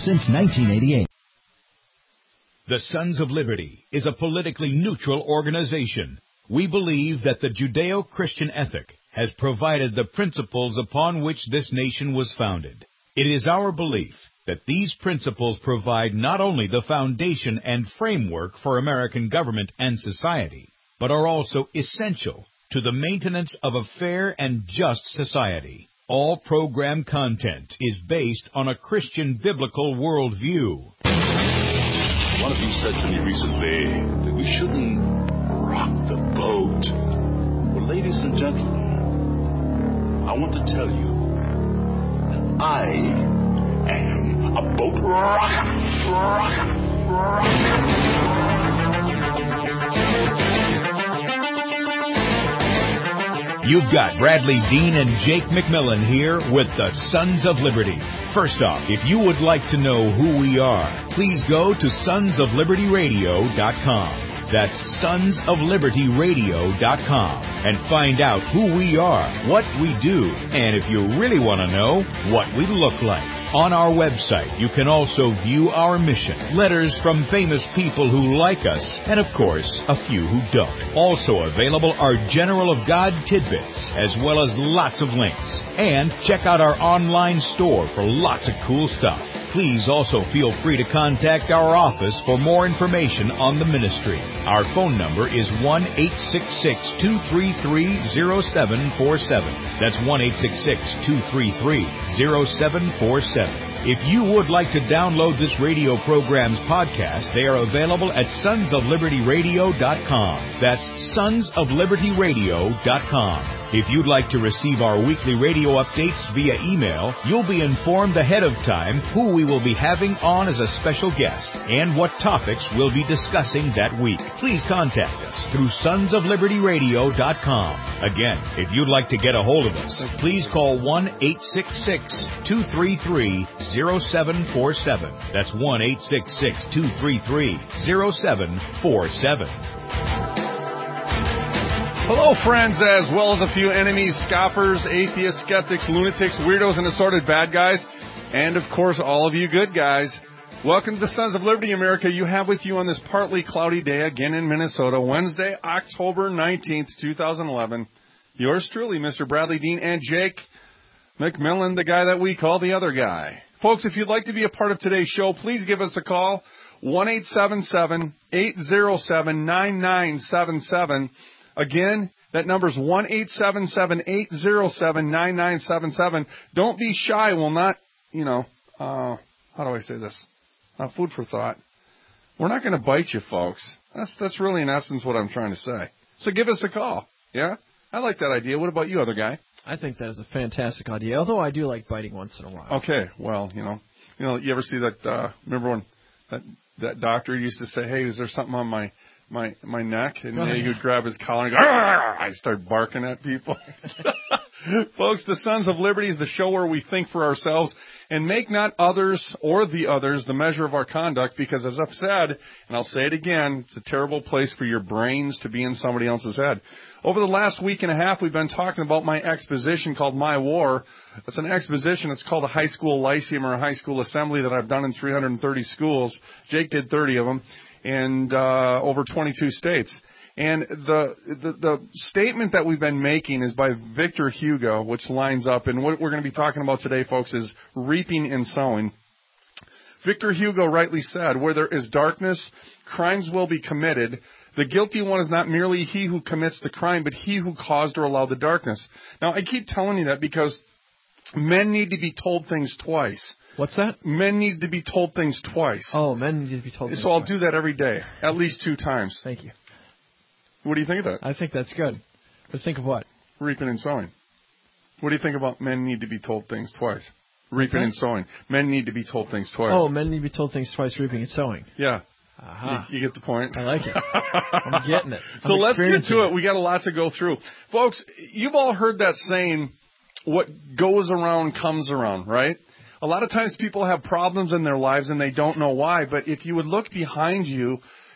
since 1988. The Sons of Liberty is a politically neutral organization. We believe that the Judeo-Christian ethic has provided the principles upon which this nation was founded. It is our belief that these principles provide not only the foundation and framework for American government and society, but are also essential to the maintenance of a fair and just society. All program content is based on a Christian biblical worldview. One of you said to me recently that we shouldn't rock the boat. Well, ladies and gentlemen, I want to tell you that I am a boat rocker. You've got Bradley Dean and Jake McMillan here with the Sons of Liberty. First off, if you would like to know who we are, please go to sonsoflibertyradio.com. That's sonsoflibertyradio.com and find out who we are, what we do, and if you really want to know, what we look like. On our website, you can also view our mission, letters from famous people who like us, and of course, a few who don't. Also available are General of God tidbits, as well as lots of links. And check out our online store for lots of cool stuff. Please also feel free to contact our office for more information on the ministry. Our phone number is 1-866-233-0747. That's 1-866-233-0747. If you would like to download this radio program's podcast, they are available at sonsoflibertyradio.com. That's sonsoflibertyradio.com. If you'd like to receive our weekly radio updates via email, you'll be informed ahead of time who we will be having on as a special guest and what topics we'll be discussing that week. Please contact us through sonsoflibertyradio.com. Again, if you'd like to get a hold of us, please call 1-866-233-0747. That's 1-866-233-0747. Hello, friends, as well as a few enemies, scoffers, atheists, skeptics, lunatics, weirdos, and assorted bad guys, and, of course, all of you good guys. Welcome to the Sons of Liberty, America. You have with you on this partly cloudy day, again in Minnesota, Wednesday, October 19th, 2011. Yours truly, Mr. Bradley Dean and Jake McMillan, the guy that we call the other guy. Folks, if you'd like to be a part of today's show, please give us a call, 1-877-807-9977. Again, that number's 1-877-807-9977. Don't be shy. We'll not, how do I say this? Food for thought. We're not going to bite you, folks. That's really, in essence, what I'm trying to say. So give us a call. Yeah? I like that idea. What about you, other guy? I think that is a fantastic idea, although I do like biting once in a while. Okay. Well, you ever see that, remember when that doctor used to say, hey, is there something on my neck? And he would grab his collar and go, I start barking at people. Folks, the Sons of Liberty is the show where we think for ourselves and make not others or the others the measure of our conduct, because as I've said, and I'll say it again, it's a terrible place for your brains to be in somebody else's head. Over the last week and a half, we've been talking about my exposition called My War. It's an exposition. It's called a high school lyceum or a high school assembly that I've done in 330 schools. Jake did 30 of them. And over 22 states. And the statement that we've been making is by Victor Hugo, which lines up. And what we're going to be talking about today, folks, is reaping and sowing. Victor Hugo rightly said, where there is darkness, crimes will be committed. The guilty one is not merely he who commits the crime, but he who caused or allowed the darkness. Now, I keep telling you that because men need to be told things twice. What's that? Men need to be told things twice. Oh, men need to be told things twice. So I'll do that every day, at least 2 times. Thank you. What do you think of that? I think that's good. But think of what? Reaping and sowing. What do you think about men need to be told things twice? Reaping and sowing. Men need to be told things twice. Oh, men need to be told things twice, reaping and sowing. Yeah. Aha. You get the point. I like it. I'm getting it. So let's get to it. We got a lot to go through. Folks, you've all heard that saying, what goes around comes around, right? A lot of times people have problems in their lives and they don't know why, but if you would look behind you,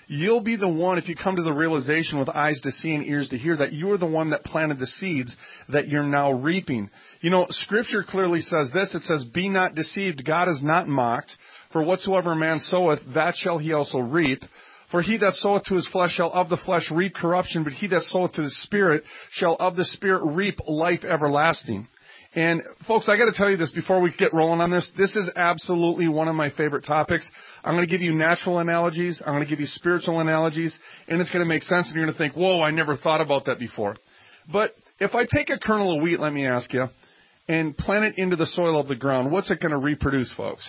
you'll be the one, if you come to the realization with eyes to see and ears to hear, that you're the one that planted the seeds that you're now reaping. You know, Scripture clearly says this. It says, be not deceived. God is not mocked. For whatsoever a man soweth, that shall he also reap. For he that soweth to his flesh shall of the flesh reap corruption, but he that soweth to the Spirit shall of the Spirit reap life everlasting. And folks, I got to tell you this before we get rolling on this. This is absolutely one of my favorite topics. I'm going to give you natural analogies. I'm going to give you spiritual analogies. And it's going to make sense. And you're going to think, whoa, I never thought about that before. But if I take a kernel of wheat, let me ask you, and plant it into the soil of the ground, what's it going to reproduce, folks?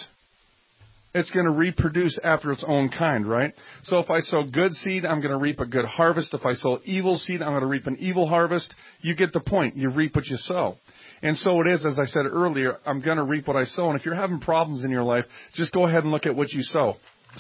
It's going to reproduce after its own kind, right? So if I sow good seed, I'm going to reap a good harvest. If I sow evil seed, I'm going to reap an evil harvest. You get the point. You reap what you sow. And so it is, as I said earlier, I'm going to reap what I sow. And if you're having problems in your life, just go ahead and look at what you sowed.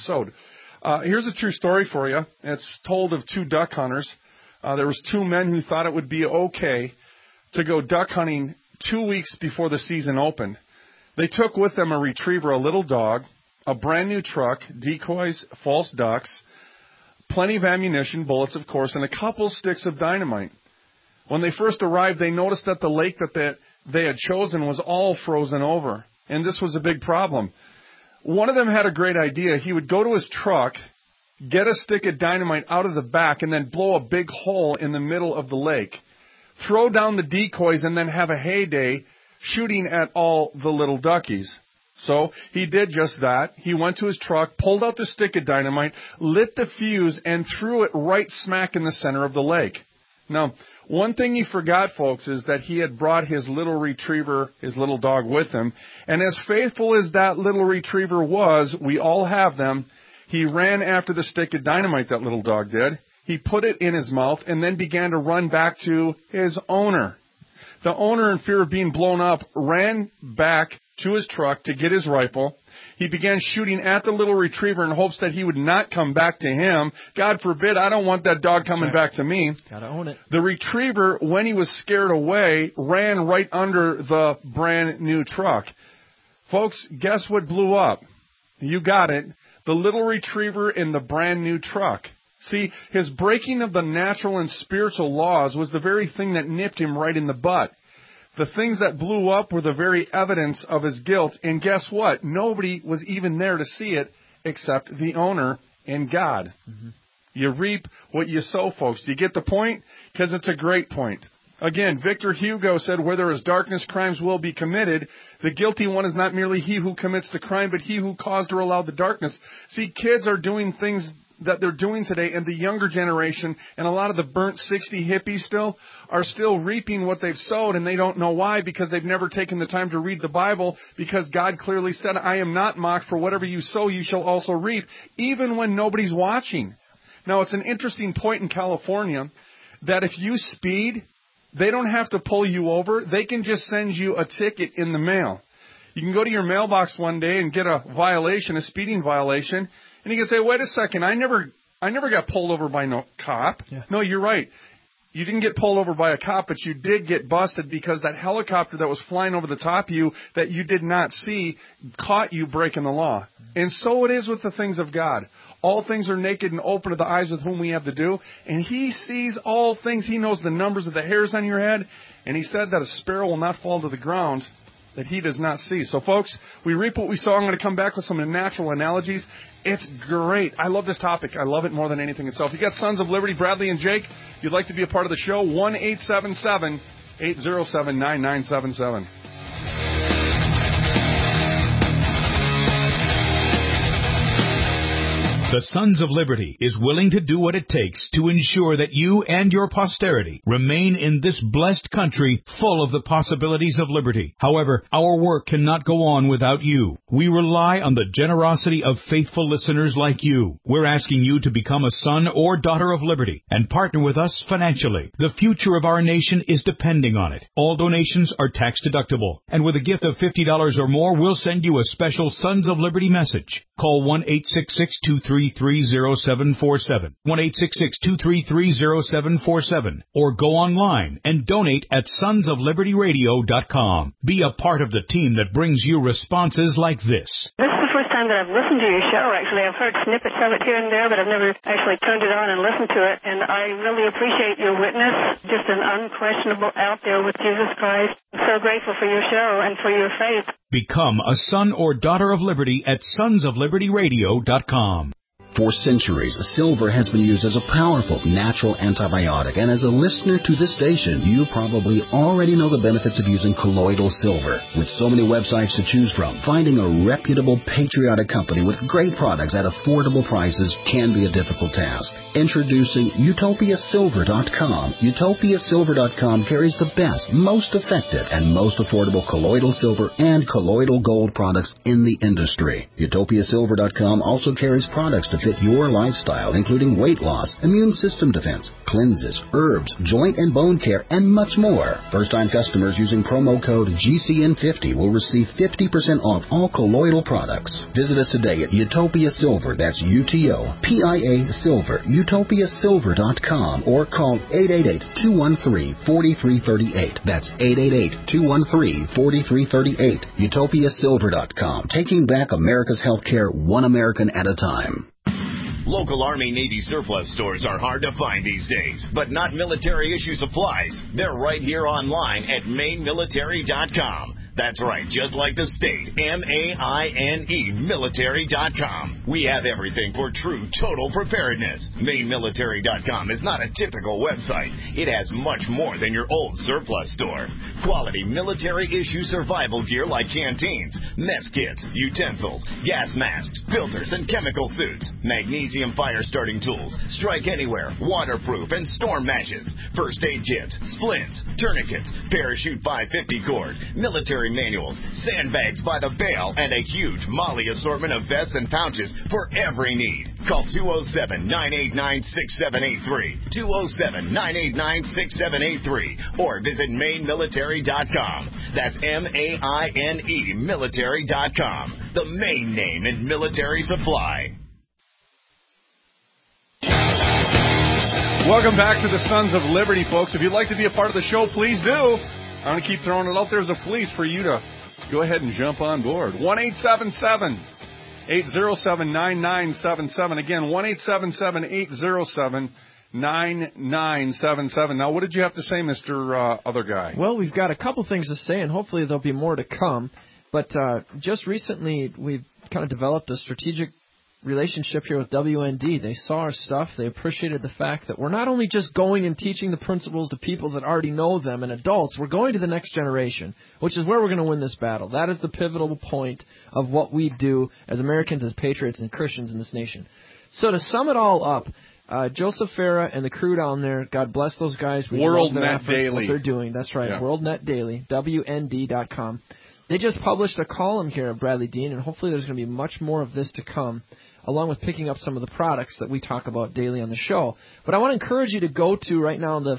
Here's a true story for you. It's told of two duck hunters. There was two men who thought it would be okay to go duck hunting 2 weeks before the season opened. They took with them a retriever, a little dog, a brand new truck, decoys, false ducks, plenty of ammunition, bullets of course, and a couple sticks of dynamite. When they first arrived, they noticed that the lake that they had chosen was all frozen over. And this was a big problem. One of them had a great idea. He would go to his truck, get a stick of dynamite out of the back, and then blow a big hole in the middle of the lake. Throw down the decoys and then have a heyday shooting at all the little duckies. So he did just that. He went to his truck, pulled out the stick of dynamite, lit the fuse, and threw it right smack in the center of the lake. Now, one thing he forgot, folks, is that he had brought his little retriever, his little dog, with him. And as faithful as that little retriever was, we all have them, he ran after the stick of dynamite, that little dog did. He put it in his mouth and then began to run back to his owner. The owner, in fear of being blown up, ran back to his truck to get his rifle. He began shooting at the little retriever in hopes that he would not come back to him. God forbid, I don't want that dog coming back to me. Gotta own it. The retriever, when he was scared away, ran right under the brand new truck. Folks, guess what blew up? You got it. The little retriever in the brand new truck. See, his breaking of the natural and spiritual laws was the very thing that nipped him right in the butt. The things that blew up were the very evidence of his guilt. And guess what? Nobody was even there to see it except the owner and God. Mm-hmm. You reap what you sow, folks. Do you get the point? Because it's a great point. Again, Victor Hugo said, where there is darkness, crimes will be committed. The guilty one is not merely he who commits the crime, but he who caused or allowed the darkness. See, kids are doing things that they're doing today, and the younger generation and a lot of the burnt 60 hippies still are still reaping what they've sowed, and they don't know why, because they've never taken the time to read the Bible, because God clearly said, I am not mocked, for whatever you sow you shall also reap, even when nobody's watching. Now, it's an interesting point in California that if you speed, they don't have to pull you over. They can just send you a ticket in the mail. You can go to your mailbox one day and get a violation, a speeding violation, and you can say, wait a second, I never got pulled over by no cop. Yeah. No, you're right. You didn't get pulled over by a cop, but you did get busted because that helicopter that was flying over the top of you that you did not see caught you breaking the law. And so it is with the things of God. All things are naked and open to the eyes with whom we have to do. And He sees all things. He knows the numbers of the hairs on your head. And He said that a sparrow will not fall to the ground that He does not see. So, folks, we reap what we sow. I'm going to come back with some natural analogies. It's great. I love this topic. I love it more than anything itself. You got Sons of Liberty, Bradley and Jake. If you'd like to be a part of the show, 1-877-807-9977. The Sons of Liberty is willing to do what it takes to ensure that you and your posterity remain in this blessed country full of the possibilities of liberty. However, our work cannot go on without you. We rely on the generosity of faithful listeners like you. We're asking you to become a son or daughter of liberty and partner with us financially. The future of our nation is depending on it. All donations are tax deductible, and with a gift of $50 or more, we'll send you a special Sons of Liberty message. Call 1-866-233-0747, 1-866-233-0747, or go online and donate at sonsoflibertyradio.com. Be a part of the team that brings you responses like this. This is first time that I've listened to your show, actually. I've heard snippets of it here and there, but I've never actually turned it on and listened to it. And I really appreciate your witness, just an unquestionable out there with Jesus Christ. I'm so grateful for your show and for your faith. Become a son or daughter of liberty at sonsoflibertyradio.com. For centuries, silver has been used as a powerful natural antibiotic, and as a listener to this station, you probably already know the benefits of using colloidal silver. With so many websites to choose from, finding a reputable, patriotic company with great products at affordable prices can be a difficult task. Introducing UtopiaSilver.com. UtopiaSilver.com carries the best, most effective, and most affordable colloidal silver and colloidal gold products in the industry. UtopiaSilver.com also carries products to fit your lifestyle, including weight loss, immune system defense, cleanses, herbs, joint and bone care, and much more. First-time customers using promo code GCN50 will receive 50% off all colloidal products. Visit us today at Utopia Silver, that's UTOPIA Silver, UtopiaSilver.com, or call 888-213-4338. That's 888-213-4338. UtopiaSilver.com, taking back America's healthcare one American at a time. Local Army Navy surplus stores are hard to find these days, but not military issue supplies. They're right here online at mainmilitary.com. That's right, just like the state, MAINE, military.com. We have everything for true total preparedness. Mainmilitary.com is not a typical website. It has much more than your old surplus store. Quality military-issue survival gear like canteens, mess kits, utensils, gas masks, filters, and chemical suits, magnesium fire-starting tools, strike anywhere, waterproof, and storm matches, first aid kits, splints, tourniquets, parachute 550 cord, military manuals, sandbags by the bale, and a huge Molly assortment of vests and pouches for every need. Call 207-989-6783, 207-989-6783, or visit mainmilitary.com. That's MAINE military.com, the main name in military supply. Welcome back to the Sons of Liberty, folks. If you'd like to be a part of the show, please do. I'm going to keep throwing it out there as a fleece for you to go ahead and jump on board. 1-877-807-9977. Again, 1-877-807-9977. Now, what did you have to say, Mr. Other Guy? Well, we've got a couple things to say, and hopefully there'll be more to come. But just recently, we've kind of developed a strategic relationship here with WND. They saw our stuff. They appreciated the fact that we're not only just going and teaching the principles to people that already know them and adults, we're going to the next generation, which is where we're going to win this battle. That is the pivotal point of what we do as Americans, as patriots and Christians in this nation. So to sum it all up, Joseph Farah and the crew down there, God bless those guys. We love their efforts, Daily. what they're doing. That's right, yeah. WorldNet Daily, WND.com. They just published a column here of Bradley Dean, and hopefully there's going to be much more of this to come, along with picking up some of the products that we talk about daily on the show. But I want to encourage you to go to right now the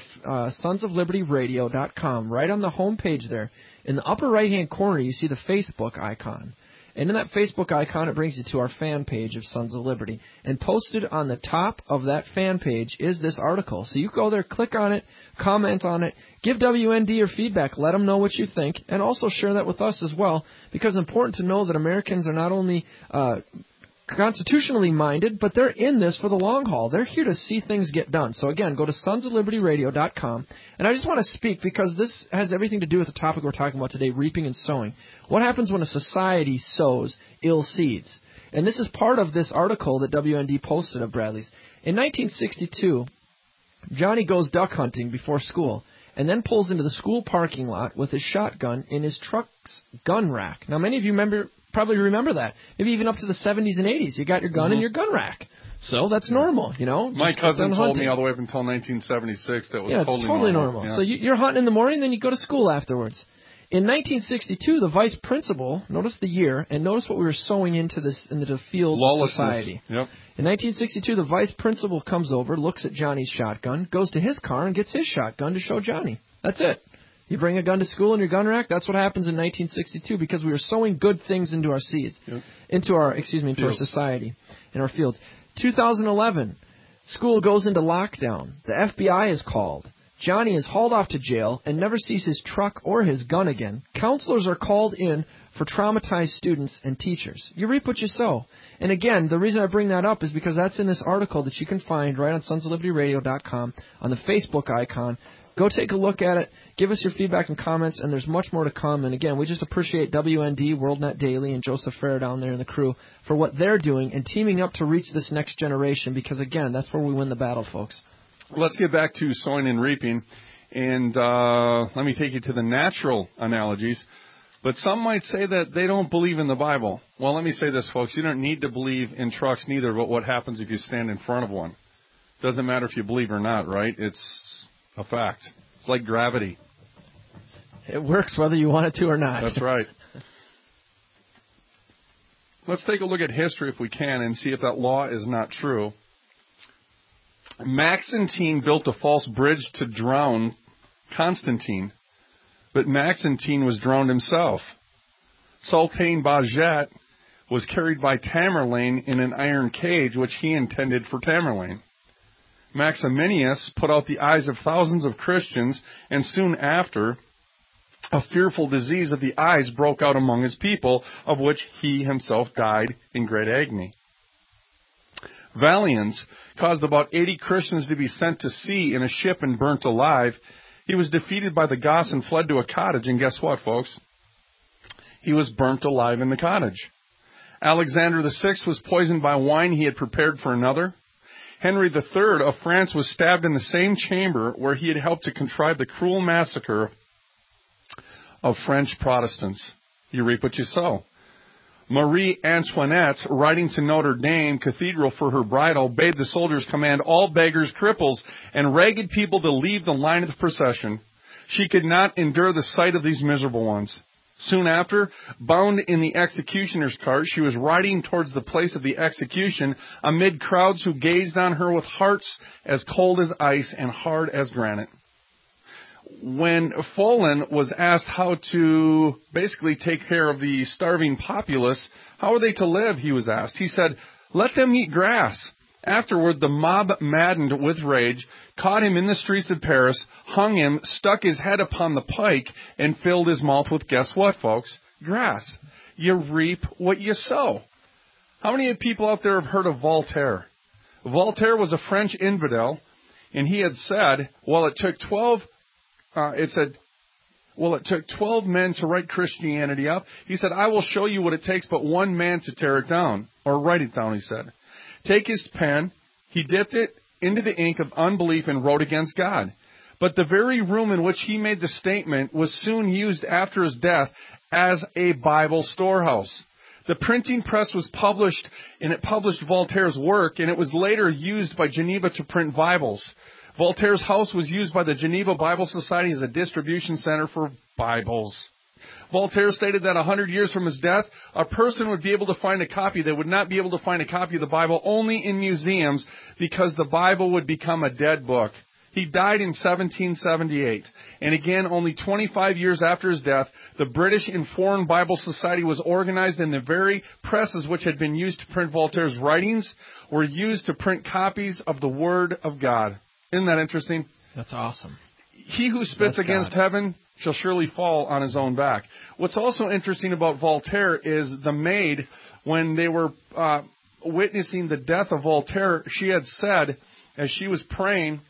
sonsoflibertyradio.com. Right on the home page there, in the upper right-hand corner, you see the Facebook icon. And in that Facebook icon, it brings you to our fan page of Sons of Liberty. And posted on the top of that fan page is this article. So you go there, click on it, comment on it, give WND your feedback, let them know what you think, and also share that with us as well, because it's important to know that Americans are not only constitutionally minded, but they're in this for the long haul. They're here to see things get done. So again, go to sonsoflibertyradio.com. And I just want to speak, because this has everything to do with the topic we're talking about today, reaping and sowing. What happens when a society sows ill seeds? And this is part of this article that WND posted of Bradley's. In 1962, Johnny goes duck hunting before school and then pulls into the school parking lot with his shotgun in his truck's gun rack. Now, many of you probably remember that. Maybe even up to the 70s and 80s. You got your gun in your gun rack. So that's normal, you know. My cousin told me all the way up until 1976 that was totally normal. Yeah. So you're hunting in the morning, then you go to school afterwards. In 1962, the vice principal, notice the year, and notice what we were sowing into the field of society. Yep. In 1962, the vice principal comes over, looks at Johnny's shotgun, goes to his car, and gets his shotgun to show Johnny. That's it. You bring a gun to school in your gun rack. That's what happens in 1962, because we were sowing good things into our seeds, into our society, in our fields. 2011, school goes into lockdown. The FBI is called. Johnny is hauled off to jail and never sees his truck or his gun again. Counselors are called in for traumatized students and teachers. You reap what you sow. And again, the reason I bring that up is because that's in this article that you can find right on sonsoflibertyradio.com on the Facebook icon. Go take a look at it. Give us your feedback and comments, and there's much more to come. And again, we just appreciate WND, WorldNet Daily, and Joseph Farah down there and the crew for what they're doing and teaming up to reach this next generation because, again, that's where we win the battle, folks. Let's get back to sowing and reaping, and let me take you to the natural analogies. But some might say that they don't believe in the Bible. Well, let me say this, folks. You don't need to believe in trucks neither, but what happens if you stand in front of one? Doesn't matter if you believe or not, right? It's a fact. It's like gravity. It works whether you want it to or not. That's right. Let's take a look at history if we can and see if that law is not true. Maxentine built a false bridge to drown Constantine, but Maxentine was drowned himself. Sultan Bajat was carried by Tamerlane in an iron cage, which he intended for Tamerlane. Maximinius put out the eyes of thousands of Christians, and soon after, a fearful disease of the eyes broke out among his people, of which he himself died in great agony. Valens caused about 80 Christians to be sent to sea in a ship and burnt alive. He was defeated by the Goths and fled to a cottage, and guess what, folks? He was burnt alive in the cottage. Alexander VI was poisoned by wine he had prepared for another. Henry III of France was stabbed in the same chamber where he had helped to contrive the cruel massacre of French Protestants. You reap what you sow. Marie Antoinette, riding to Notre Dame Cathedral for her bridal, bade the soldiers command all beggars, cripples, and ragged people to leave the line of the procession. She could not endure the sight of these miserable ones. Soon after, bound in the executioner's cart, she was riding towards the place of the execution amid crowds who gazed on her with hearts as cold as ice and hard as granite. When Follen was asked how to basically take care of the starving populace, how are they to live, he was asked. He said, let them eat grass. Afterward, the mob, maddened with rage, caught him in the streets of Paris, hung him, stuck his head upon the pike, and filled his mouth with, guess what, folks? Grass. You reap what you sow. How many people out there have heard of Voltaire? Voltaire was a French infidel, and he had said, it took 12 men to write Christianity up. He said, I will show you what it takes but one man to tear it down, or write it down, he said. Take his pen, he dipped it into the ink of unbelief and wrote against God. But the very room in which he made the statement was soon used after his death as a Bible storehouse. The printing press was published, and it published Voltaire's work, and it was later used by Geneva to print Bibles. Voltaire's house was used by the Geneva Bible Society as a distribution center for Bibles. Voltaire stated that 100 years from his death, a person would be able to find a copy. They would not be able to find a copy of the Bible only in museums because the Bible would become a dead book. He died in 1778. And again, only 25 years after his death, the British and Foreign Bible Society was organized, and the very presses which had been used to print Voltaire's writings were used to print copies of the Word of God. Isn't that interesting? That's awesome. He who spits against heaven shall surely fall on his own back. What's also interesting about Voltaire is the maid, when they were witnessing the death of Voltaire, she had said, as she was praying,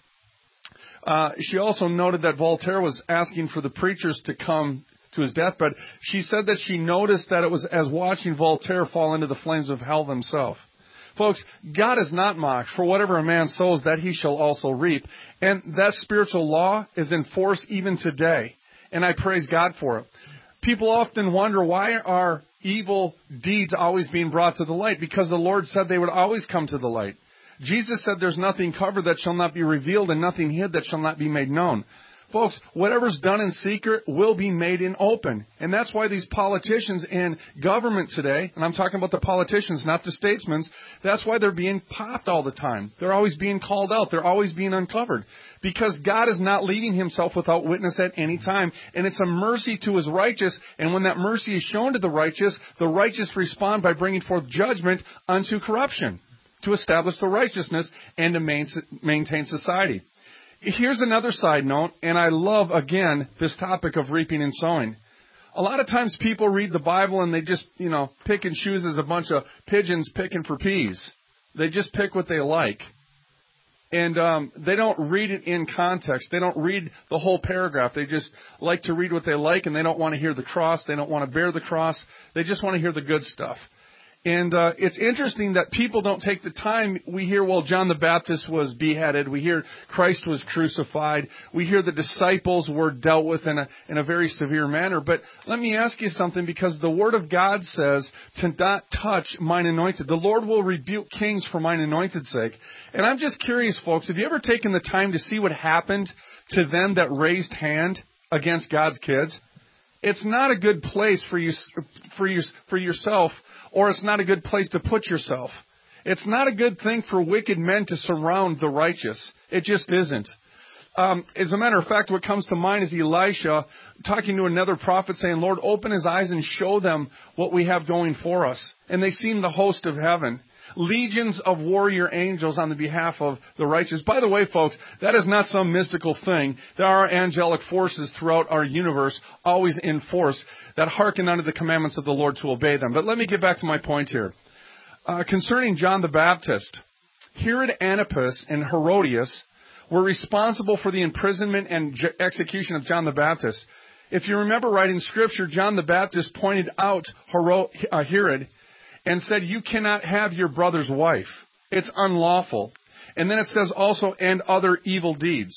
she also noted that Voltaire was asking for the preachers to come to his deathbed. She said that she noticed that it was as watching Voltaire fall into the flames of hell himself. Folks, God is not mocked. For whatever a man sows, that he shall also reap. And that spiritual law is in force even today. And I praise God for it. People often wonder, why are evil deeds always being brought to the light? Because the Lord said they would always come to the light. Jesus said there's nothing covered that shall not be revealed, and nothing hid that shall not be made known. Folks, whatever's done in secret will be made in open. And that's why these politicians in government today, and I'm talking about the politicians, not the statesmen, that's why they're being popped all the time. They're always being called out. They're always being uncovered. Because God is not leaving himself without witness at any time. And it's a mercy to his righteous. And when that mercy is shown to the righteous respond by bringing forth judgment unto corruption, to establish the righteousness and to maintain society. here's another side note, and I love, again, this topic of reaping and sowing. A lot of times people read the Bible and they just, pick and choose as a bunch of pigeons picking for peas. They just pick what they like. And they don't read it in context. They don't read the whole paragraph. They just like to read what they like, and they don't want to hear the cross. They don't want to bear the cross. They just want to hear the good stuff. And it's interesting that people don't take the time. We hear, John the Baptist was beheaded. We hear Christ was crucified. We hear the disciples were dealt with in a very severe manner. But let me ask you something, because the Word of God says to not touch mine anointed. The Lord will rebuke kings for mine anointed's sake. And I'm just curious, folks, have you ever taken the time to see what happened to them that raised hand against God's kids? It's not a good place for yourself, or it's not a good place to put yourself. It's not a good thing for wicked men to surround the righteous. It just isn't. As a matter of fact, what comes to mind is Elisha talking to another prophet saying, Lord, open his eyes and show them what we have going for us. And they seen the host of heaven. Legions of warrior angels on the behalf of the righteous. By the way, folks, that is not some mystical thing. There are angelic forces throughout our universe, always in force, that hearken unto the commandments of the Lord to obey them. But let me get back to my point here. Concerning John the Baptist, Herod Antipas and Herodias were responsible for the imprisonment and execution of John the Baptist. If you remember right in Scripture, John the Baptist pointed out Herod and said, you cannot have your brother's wife. It's unlawful. And then it says also, and other evil deeds.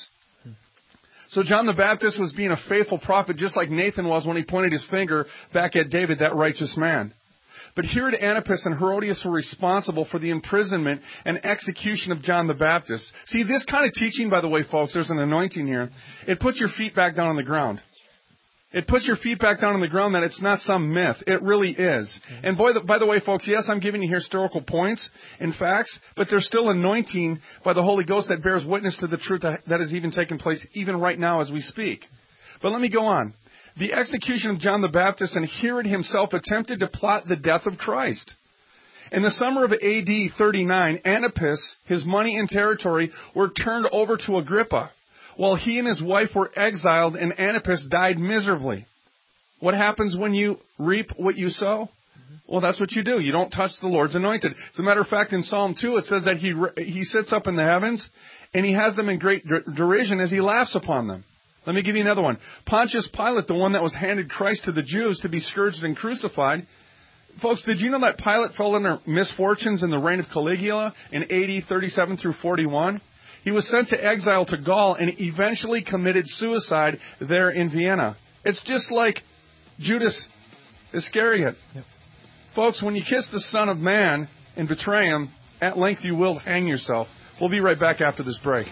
So John the Baptist was being a faithful prophet, just like Nathan was when he pointed his finger back at David, that righteous man. But Herod Antipas and Herodias were responsible for the imprisonment and execution of John the Baptist. See, this kind of teaching, by the way, folks, there's an anointing here. It puts your feet back down on the ground. It puts your feet back down on the ground that it's not some myth. It really is. And by the way, folks, yes, I'm giving you historical points and facts, but there's still anointing by the Holy Ghost that bears witness to the truth that is even taking place even right now as we speak. But let me go on. The execution of John the Baptist, and Herod himself attempted to plot the death of Christ. In the summer of AD 39, Antipas, his money and territory, were turned over to Agrippa, while he and his wife were exiled, and Antipas died miserably. What happens when you reap what you sow? Well, that's what you do. You don't touch the Lord's anointed. As a matter of fact, in Psalm 2, it says that he sits up in the heavens, and he has them in great derision as he laughs upon them. Let me give you another one. Pontius Pilate, the one that was handed Christ to the Jews to be scourged and crucified. Folks, did you know that Pilate fell under misfortunes in the reign of Caligula in AD 37 through 41? He was sent to exile to Gaul and eventually committed suicide there in Vienna. It's just like Judas Iscariot. Yep. Folks, when you kiss the Son of Man and betray him, at length you will hang yourself. We'll be right back after this break.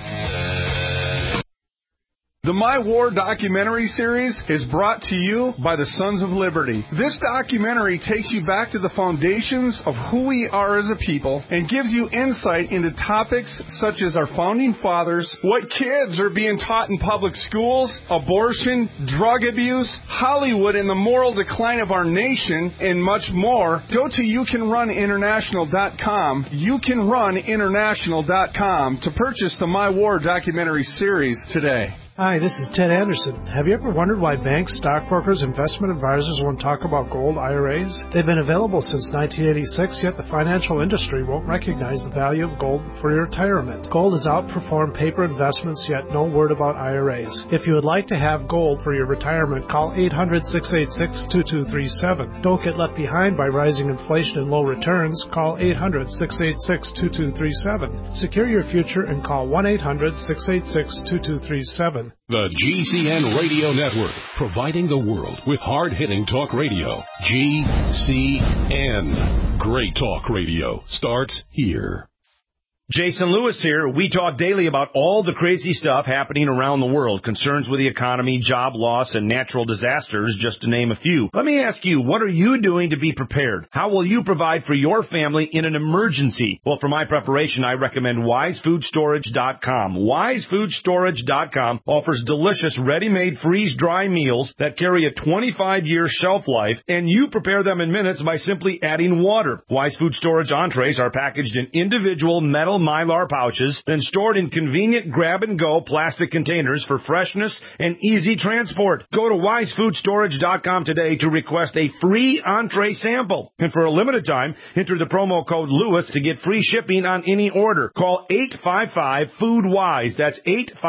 The My War documentary series is brought to you by the Sons of Liberty. This documentary takes you back to the foundations of who we are as a people and gives you insight into topics such as our founding fathers, what kids are being taught in public schools, abortion, drug abuse, Hollywood and the moral decline of our nation, and much more. Go to youcanruninternational.com, youcanruninternational.com to purchase the My War documentary series today. Hi, this is Ted Anderson. Have you ever wondered why banks, stockbrokers, investment advisors won't talk about gold IRAs? They've been available since 1986, yet the financial industry won't recognize the value of gold for your retirement. Gold has outperformed paper investments, yet no word about IRAs. If you would like to have gold for your retirement, call 800-686-2237. Don't get left behind by rising inflation and low returns. Call 800-686-2237. Secure your future and call 1-800-686-2237. The GCN Radio Network, providing the world with hard-hitting talk radio. GCN. Great talk radio starts here. Jason Lewis here. We talk daily about all the crazy stuff happening around the world, concerns with the economy, job loss, and natural disasters, just to name a few. Let me ask you, what are you doing to be prepared? How will you provide for your family in an emergency? Well, for my preparation, I recommend WiseFoodStorage.com. WiseFoodStorage.com offers delicious ready-made freeze-dry meals that carry a 25-year shelf life, and you prepare them in minutes by simply adding water. Wise Food Storage entrees are packaged in individual metal sterile Mylar pouches, then stored in convenient grab-and-go plastic containers for freshness and easy transport. Go to wisefoodstorage.com today to request a free entree sample. And for a limited time, enter the promo code Lewis to get free shipping on any order. Call 855-FOOD-WISE. That's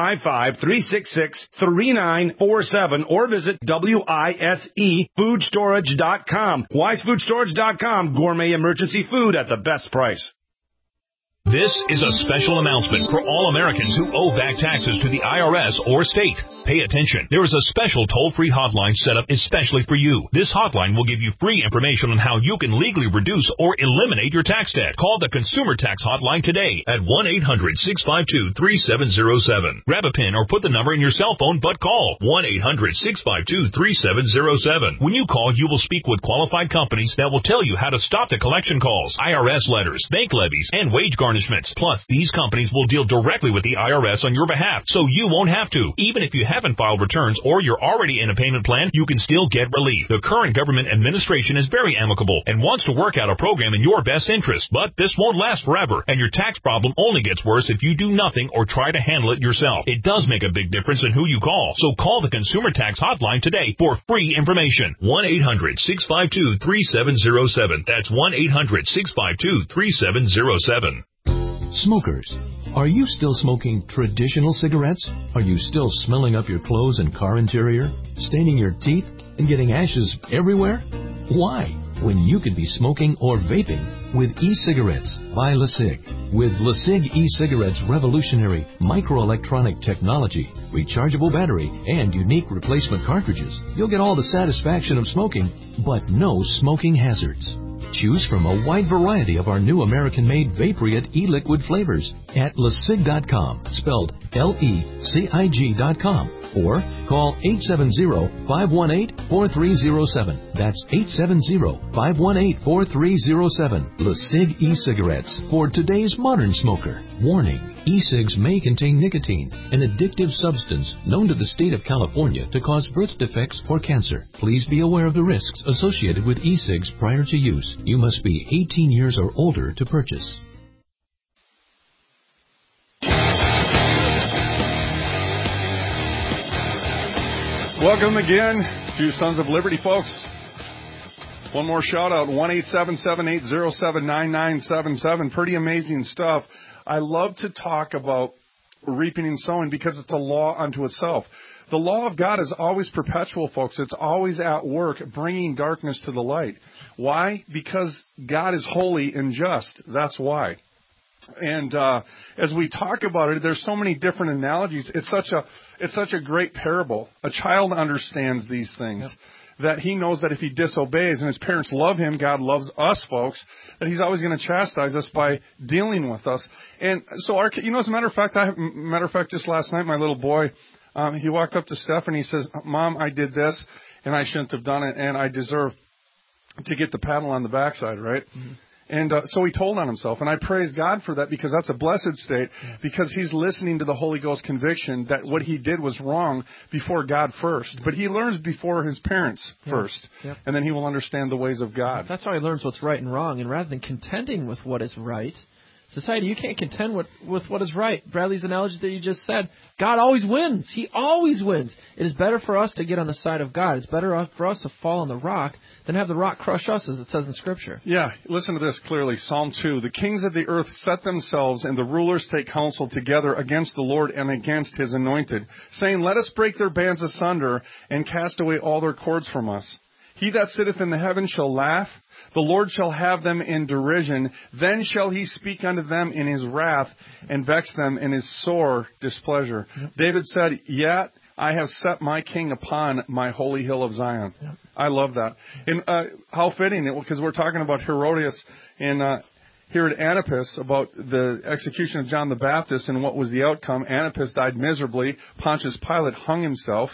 855-366-3947 or visit WISEfoodstorage.com. WiseFoodStorage.com. Gourmet emergency food at the best price. This is a special announcement for all Americans who owe back taxes to the IRS or state. Pay attention. There is a special toll-free hotline set up especially for you. This hotline will give you free information on how you can legally reduce or eliminate your tax debt. Call the Consumer Tax Hotline today at 1-800-652-3707. Grab a pen or put the number in your cell phone, but call 1-800-652-3707. When you call, you will speak with qualified companies that will tell you how to stop the collection calls, IRS letters, bank levies, and wage garnishments. Plus, these companies will deal directly with the IRS on your behalf, so you won't have to. Even if you haven't filed returns or you're already in a payment plan, you can still get relief. The current government administration is very amicable and wants to work out a program in your best interest, but this won't last forever, and your tax problem only gets worse if you do nothing or try to handle it yourself. It does make a big difference in who you call, so call the Consumer Tax Hotline today for free information. 1-800-652-3707. That's 1-800-652-3707. Smokers, are you still smoking traditional cigarettes? Are you still smelling up your clothes and car interior, staining your teeth, and getting ashes everywhere? Why, when you could be smoking or vaping with e-cigarettes by LeSig? With LeSig e-cigarettes' revolutionary microelectronic technology, rechargeable battery, and unique replacement cartridges, you'll get all the satisfaction of smoking, but no smoking hazards. Choose from a wide variety of our new American-made Vaporite e-liquid flavors at LeSig.com, spelled L-E-C-I-G.com, or call 870-518-4307. That's 870-518-4307. LeSig e-cigarettes for today's modern smoker. Warning. E-cigs may contain nicotine, an addictive substance known to the state of California to cause birth defects or cancer. Please be aware of the risks associated with e-cigs prior to use. You must be 18 years or older to purchase. Welcome again to Sons of Liberty, folks. One more shout out, 1-877-807-9977. Pretty amazing stuff. I love to talk about reaping and sowing because it's a law unto itself. The law of God is always perpetual, folks. It's always at work, bringing darkness to the light. Why? Because God is holy and just. That's why. And as we talk about it, there's so many different analogies. It's such a great parable. A child understands these things. Yep. That he knows that if he disobeys, and his parents love him, God loves us, folks, that he's always going to chastise us by dealing with us. And so, as a matter of fact, just last night, my little boy, he walked up to Steph and he says, "Mom, I did this, and I shouldn't have done it, and I deserve to get the paddle on the backside," right? Mm-hmm. And so he told on himself, and I praise God for that because that's a blessed state, because he's listening to the Holy Ghost conviction that what he did was wrong before God first. But he learns before his parents first, and then he will understand the ways of God. That's how he learns what's right and wrong, and rather than contending with what is right, society, you can't contend with what is right. Bradley's analogy that you just said, God always wins. He always wins. It is better for us to get on the side of God. It's better for us to fall on the rock than have the rock crush us, as it says in Scripture. Yeah, listen to this clearly. Psalm 2, the kings of the earth set themselves, and the rulers take counsel together against the Lord and against his anointed, saying, "Let us break their bands asunder and cast away all their cords from us. He that sitteth in the heavens shall laugh. The Lord shall have them in derision. Then shall he speak unto them in his wrath and vex them in his sore displeasure." Yep. David said, "Yet I have set my king upon my holy hill of Zion." Yep. I love that. And how fitting, because we're talking about Herodias and Herod Antipas, about the execution of John the Baptist and what was the outcome. Antipas died miserably. Pontius Pilate hung himself.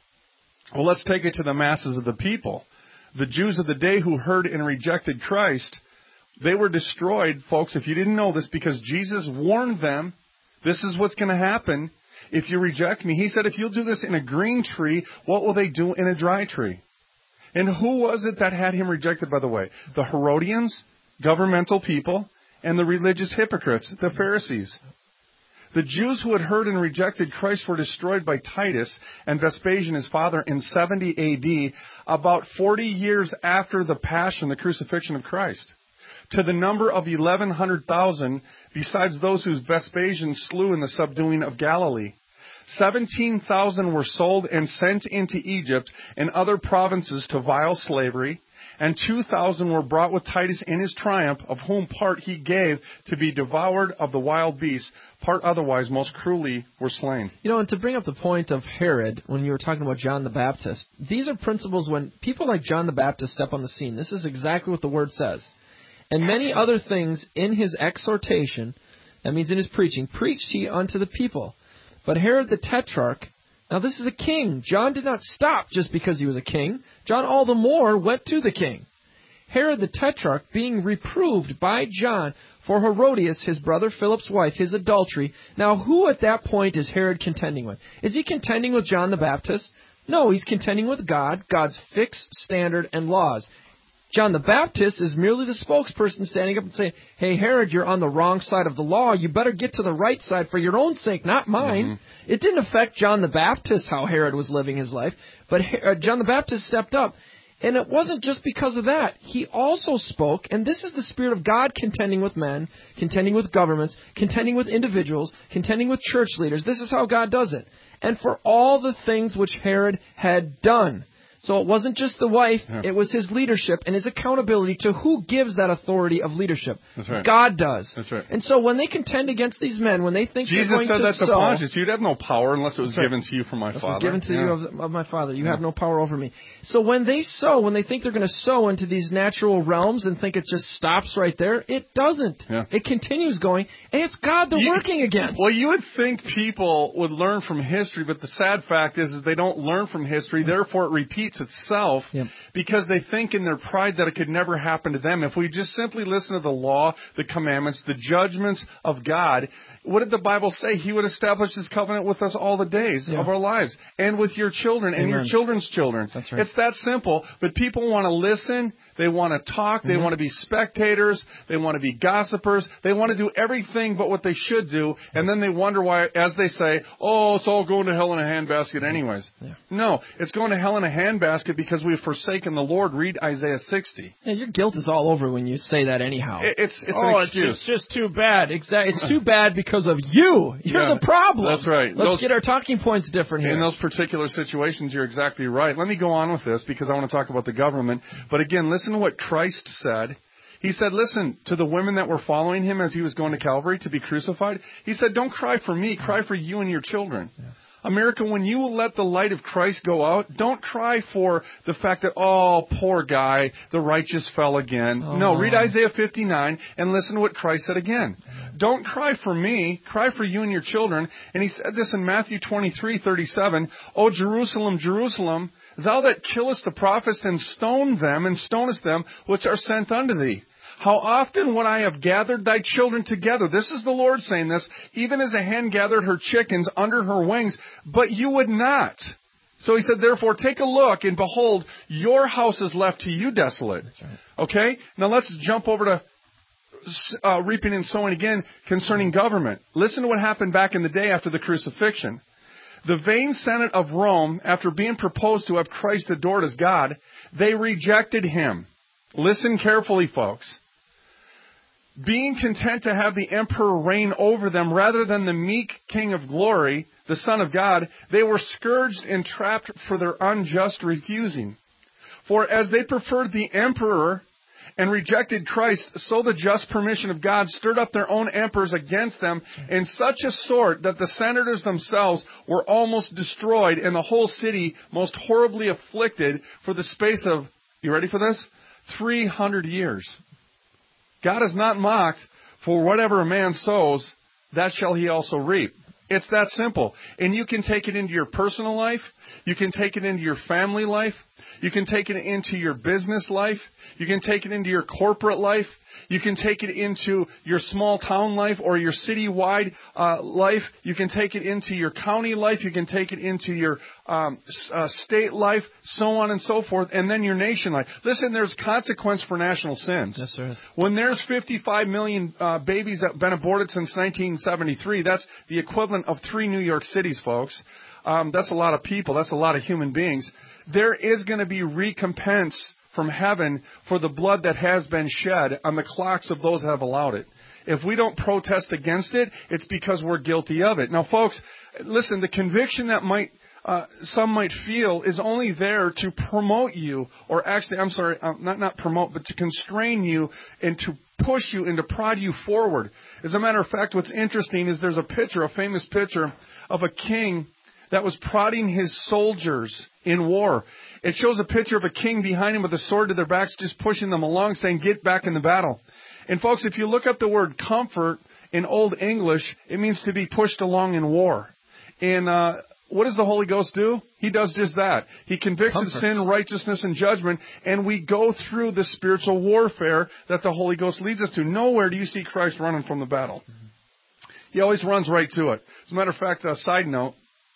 Well, let's take it to the masses of the people. The Jews of the day who heard and rejected Christ, they were destroyed, folks, if you didn't know this, because Jesus warned them, this is what's going to happen if you reject me. He said, if you'll do this in a green tree, what will they do in a dry tree? And who was it that had him rejected, by the way? The Herodians, governmental people, and the religious hypocrites, the Pharisees. The Jews who had heard and rejected Christ were destroyed by Titus and Vespasian, his father, in 70 A.D., about 40 years after the passion, the crucifixion of Christ, to the number of 1,100,000, besides those whose Vespasian slew in the subduing of Galilee. 17,000 were sold and sent into Egypt and other provinces to vile slavery, and 2,000 were brought with Titus in his triumph, of whom part he gave to be devoured of the wild beasts, part otherwise most cruelly were slain. You know, and to bring up the point of Herod, when you were talking about John the Baptist, these are principles when people like John the Baptist step on the scene. This is exactly what the Word says. And many other things in his exhortation, that means in his preaching, preached he unto the people. But Herod the Tetrarch, now this is a king. John did not stop just because he was a king. John all the more went to the king. Herod the Tetrarch, being reproved by John for Herodias, his brother Philip's wife, his adultery. Now who at that point is Herod contending with? Is he contending with John the Baptist? No, he's contending with God, God's fixed standard and laws. John the Baptist is merely the spokesperson standing up and saying, hey, Herod, you're on the wrong side of the law. You better get to the right side for your own sake, not mine. Mm-hmm. It didn't affect John the Baptist how Herod was living his life, but John the Baptist stepped up. And it wasn't just because of that. He also spoke, and this is the Spirit of God contending with men, contending with governments, contending with individuals, contending with church leaders. This is how God does it. And for all the things which Herod had done. So it wasn't just the wife, it was his leadership and his accountability to who gives that authority of leadership. That's right. God does. That's right. And so when they contend against these men, when they think Jesus they're going said to that to sow... Pontius, you'd have no power unless it was given to you from my Father. It was given to you of my Father. You have no power over me. So when they sow, when they think they're going to sow into these natural realms and think it just stops right there, it doesn't. Yeah. It continues going, and it's God they're working against. Well, you would think people would learn from history, but the sad fact is they don't learn from history, therefore it repeats itself. Yep. Because they think in their pride that it could never happen to them. If we just simply listen to the law, the commandments, the judgments of God, what did the Bible say? He would establish His covenant with us all the days of our lives, and with your children and your children's children. That's right. It's that simple. But people want to listen. They want to talk. They want to be spectators. They want to be gossipers. They want to do everything but what they should do. And then they wonder why, as they say, oh, it's all going to hell in a handbasket anyways. Yeah. No, it's going to hell in a handbasket because we've forsaken the Lord. Read Isaiah 60. Yeah, your guilt is all over when you say that anyhow. It's an excuse. It's just too bad. Exactly. It's too bad because of you. You're the problem. That's right. Let's get our talking points different here. In those particular situations, you're exactly right. Let me go on with this because I want to talk about the government. But again, listen to what Christ said. He said, listen, to the women that were following Him as He was going to Calvary to be crucified, He said, don't cry for me, cry for you and your children. Yeah. America, when you let the light of Christ go out, don't cry for the fact that, oh, poor guy, the righteous fell again. Oh. No, read Isaiah 59 and listen to what Christ said again. Don't cry for me, cry for you and your children. And He said this in Matthew 23:37, O Jerusalem, Jerusalem, thou that killest the prophets and stonest them which are sent unto thee. How often would I have gathered thy children together? This is the Lord saying this, even as a hen gathered her chickens under her wings, but you would not. So He said, therefore, take a look, and behold, your house is left to you desolate. That's right. Okay? Now let's jump over to reaping and sowing again concerning government. Listen to what happened back in the day after the crucifixion. The vain Senate of Rome, after being proposed to have Christ adored as God, they rejected Him. Listen carefully, folks. Being content to have the emperor reign over them rather than the meek King of glory, the Son of God, they were scourged and trapped for their unjust refusing. For as they preferred the emperor and rejected Christ, so the just permission of God stirred up their own emperors against them in such a sort that the senators themselves were almost destroyed and the whole city most horribly afflicted for the space of, you ready for this? 300 years. God is not mocked, for whatever a man sows, that shall he also reap. It's that simple. And you can take it into your personal life. You can take it into your family life. You can take it into your business life. You can take it into your corporate life. You can take it into your small town life or your citywide life. You can take it into your county life. You can take it into your state life, so on and so forth, and then your nation life. Listen, there's consequence for national sins. Yes, sir. When there's 55 million babies that have been aborted since 1973, that's the equivalent of 3 New York cities, folks. That's a lot of people. That's a lot of human beings. There is going to be recompense from heaven for the blood that has been shed on the clocks of those that have allowed it. If we don't protest against it, it's because we're guilty of it. Now, folks, listen, the conviction that some might feel is only there to promote you, or actually, I'm sorry, not promote, but to constrain you and to push you and to prod you forward. As a matter of fact, what's interesting is there's a famous picture of a king that was prodding his soldiers in war. It shows a picture of a king behind him with a sword to their backs, just pushing them along, saying, get back in the battle. And folks, if you look up the word comfort in Old English, it means to be pushed along in war. And what does the Holy Ghost do? He does just that. He convicts of sin, righteousness, and judgment, and we go through the spiritual warfare that the Holy Ghost leads us to. Nowhere do you see Christ running from the battle. He always runs right to it. As a matter of fact, a side note,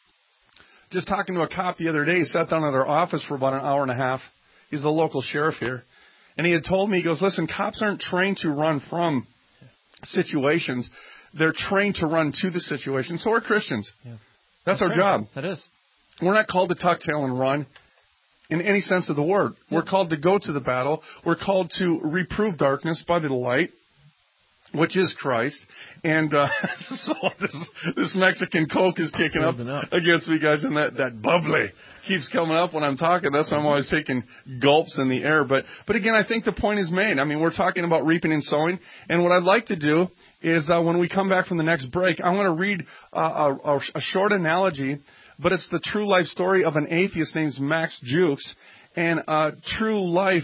just talking to a cop the other day, he sat down at our office for about an hour and a half. He's the local sheriff here. And he had told me, he goes, listen, cops aren't trained to run from situations. They're trained to run to the situation. So are Christians. Yeah. That's our job. That is. We're not called to tuck tail and run in any sense of the word. Yeah. We're called to go to the battle. We're called to reprove darkness by the light, which is Christ. And so this Mexican Coke is kicking up against me, guys, and that bubbly keeps coming up when I'm talking. That's why I'm always taking gulps in the air. But again, I think the point is made. I mean, we're talking about reaping and sowing. And what I'd like to do is when we come back from the next break, I want to read a short analogy, but it's the true life story of an atheist named Max Jukes and a true life